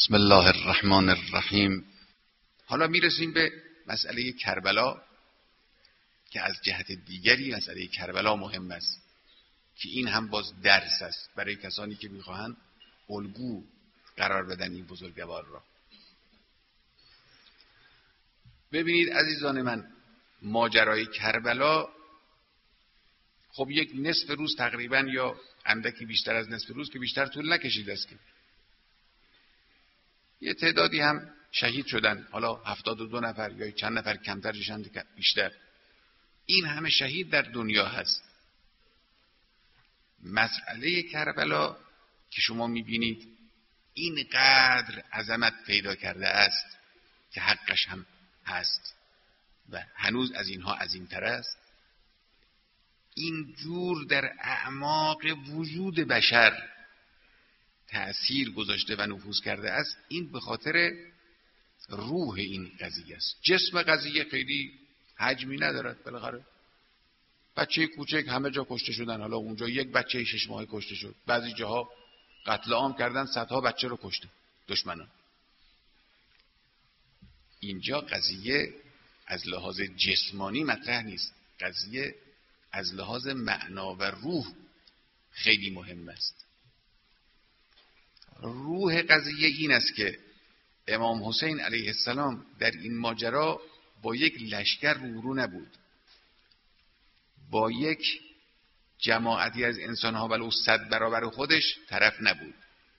بسم الله الرحمن الرحیم. حالا میرسیم به مسئله کربلا که از جهت دیگری مسئله کربلا مهم است که این هم باز درس است برای کسانی که میخواهند الگو قرار بدن این بزرگوار را. ببینید عزیزان من، ماجرای کربلا خب یک نصف روز تقریبا یا اندکی بیشتر از نصف روز که بیشتر طول نکشیده است که یه تعدادی هم شهید شدن، حالا 72 نفر یا چند نفر کمتر شدند بیشتر. این همه شهید در دنیا هست. مسئله کربلا که شما میبینید اینقدر عظمت پیدا کرده است که حقش هم هست و هنوز از اینها عظیم‌تر است. این جور در اعماق وجود بشر تأثیر گذاشته و نفوذ کرده است. این به خاطر روح این قضیه است. جسم قضیه خیلی حجمی ندارد. بالاخره بچه کوچک همه جا کشته شدن، حالا اونجا یک بچه 6 ماهه کشته شد، بعضی جاها قتل عام کردن، صدها بچه رو کشته دشمنان. اینجا قضیه از لحاظ جسمانی مطرح نیست، قضیه از لحاظ معنا و روح خیلی مهم است. روح قضیه این است که امام حسین علیه السلام در این ماجرا با یک لشکر روبرو نبود، با یک جماعتی از انسانها ولو 100 برابر خودش طرف نبود.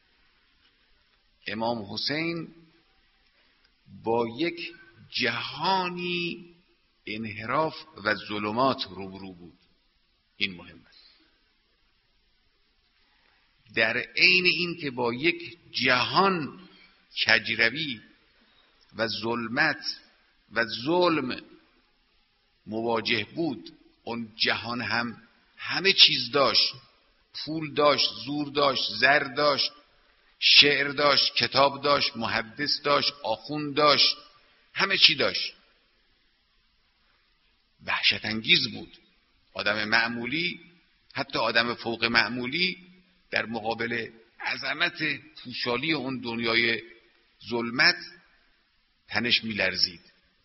امام حسین با یک جهانی انحراف و ظلمات روبرو بود. این مهم است. در عین این که با یک جهان کجروی و ظلمت و ظلم مواجه بود، اون جهان هم همه چیز داشت، پول داشت، زور داشت، زر داشت، شعر داشت، کتاب داشت، محدث داشت، آخوند داشت، همه چی داشت. وحشت انگیز بود. آدم معمولی، حتی آدم فوق معمولی، در مقابل عظمت پوشالی اون دنیای ظلمت تنش میلرزید.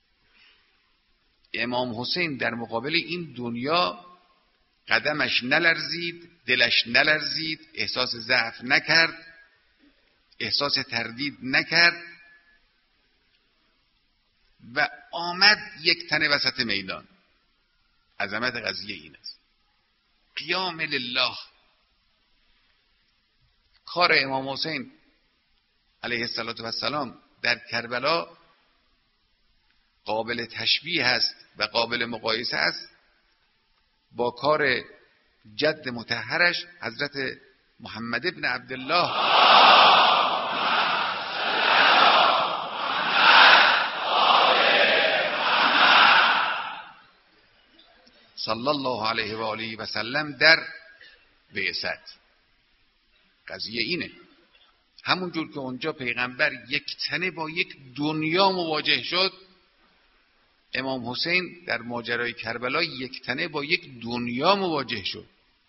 امام حسین در مقابل این دنیا قدمش نلرزید، دلش نلرزید، احساس ضعف نکرد، احساس تردید نکرد و آمد یک تنه وسط میدان. عظمت قضیه این است. قیام لله. کار امام حسین علیه السلام در کربلا قابل تشبیه است و قابل مقایسه است با کار جد مطهرش حضرت محمد ابن عبدالله صلی الله علیه و آله و سلم در بعثت. قضیه اینه. همونجور که اونجا پیغمبر یک تنه با یک دنیا مواجه شد، امام حسین در ماجرای کربلا یک تنه با یک دنیا مواجه شد.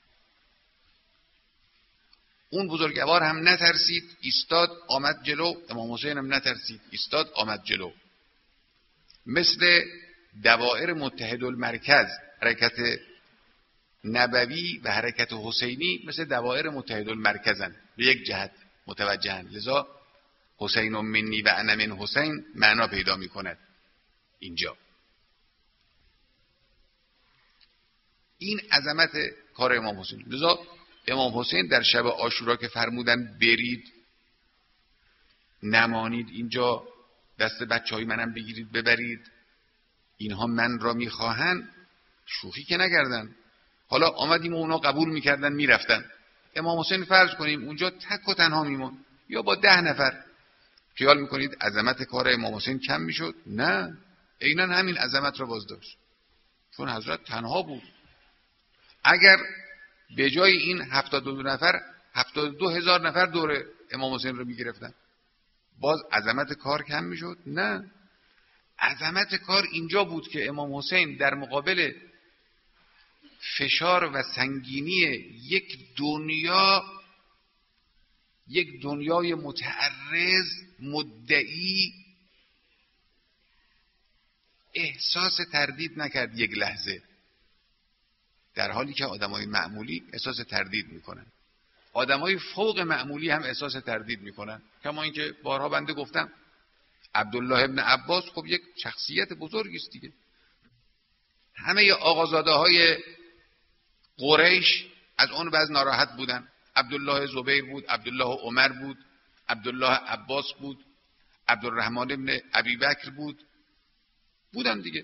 اون بزرگوار هم نترسید، ایستاد آمد جلو. امام حسین هم نترسید، ایستاد آمد جلو. مثل دوائر متحدالمرکز، حرکت نبوی و حرکت حسینی مثل دوائر متحدالمرکزن، به یک جهت متوجهن. لذا حسین منی و انا من حسین معنا پیدا می کند اینجا. این عظمت کار امام حسین. لذا امام حسین در شب عاشورا که فرمودن برید نمانید اینجا، دست بچهای منم بگیرید ببرید، اینها من را میخواهن، شوخی که نکردن. حالا آمدیم و اونا قبول میکردن میرفتن. امام حسین فرض کنیم اونجا تک و تنها میمون یا با 10 نفر. خیال میکنید عظمت کار امام حسین کم میشد؟ نه، عیناً همین عظمت را باز داشت، چون حضرت تنها بود. اگر به جای این 72 نفر 72,000 نفر دور امام حسین رو میگرفتن، باز عظمت کار کم میشد؟ نه، عظمت کار اینجا بود که امام حسین در مقابل فشار و سنگینی یک دنیای متعرض مدعی احساس تردید نکرد یک لحظه، در حالی که آدمای معمولی احساس تردید میکنن. آدمای فوق معمولی هم احساس تردید میکنن. کما اینکه بارها بنده گفتم عبدالله ابن عباس خب یک شخصیت بزرگی است دیگه. همه آقازاده های قریش از اون بعض ناراحت بودن. عبدالله زبیر بود، عبدالله عمر بود، عبدالله عباس بود، عبدالرحمن ابن ابی بکر بودن دیگه.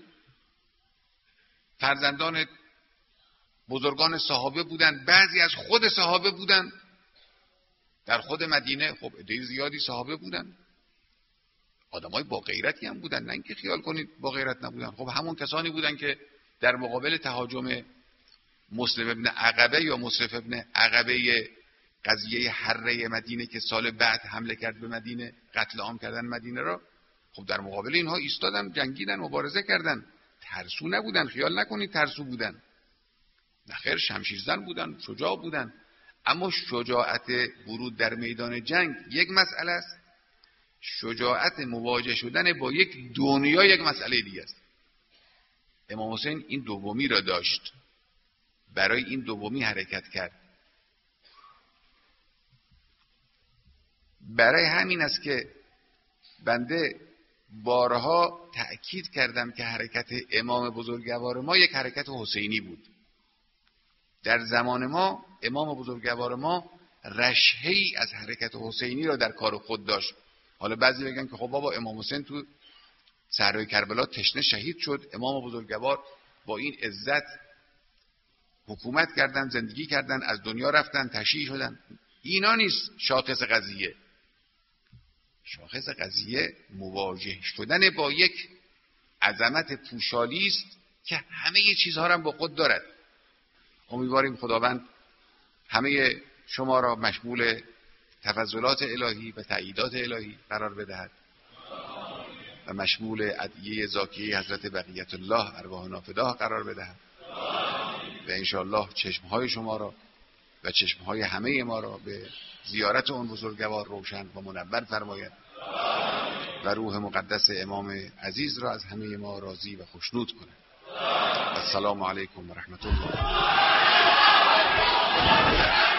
فرزندان بزرگان صحابه بودن، بعضی از خود صحابه بودن. در خود مدینه خب عده زیادی صحابه بودن، آدمای با غیرتی هم بودن، نه اینکه خیال کنید با غیرت نبودن. خب همون کسانی بودن که در مقابل تهاجم مسلم ابن عقبه یا مصرف ابن عقبه قضیه حره مدینه که سال بعد حمله کرد به مدینه، قتل عام کردن مدینه را، خب در مقابل اینها ایستادن، جنگیدن، مبارزه کردن، ترسو نبودن. خیال نکنید ترسو بودن، نخیر، شمشیرزن بودن، شجاع بودن. اما شجاعت ورود در میدان جنگ یک مسئله است، شجاعت مواجه شدن با یک دنیا یک مسئله دیگه است. امام حسین این دومی را داشت، برای این دومی حرکت کرد. برای همین است که بنده بارها تأکید کردم که حرکت امام بزرگوار ما یک حرکت حسینی بود. در زمان ما امام بزرگوار ما رشحه‌ای از حرکت حسینی را در کار خود داشت. حالا بعضی بگن که خب بابا امام حسین تو صحرای کربلا تشنه شهید شد، امام بزرگوار با این عزت حکومت کردن، زندگی کردن، از دنیا رفتن، تشییع شدن. اینا نیست شاخص قضیه. شاخص قضیه مواجه شدن با یک عظمت پوشالی است که همه چیزها را با خود دارد. امیدواریم خداوند همه شما را مشمول تفضلات الهی و تأییدات الهی قرار بدهد و مشمول ادعیه زاکیه حضرت بقیت الله ارواح نافداه قرار بدهد و انشاءالله چشمهای شما را و چشمهای همه ما را به زیارت اون بزرگوار روشن و منور فرماید و روح مقدس امام عزیز را از همه ما راضی و خوشنود کند. السلام علیکم و رحمت الله.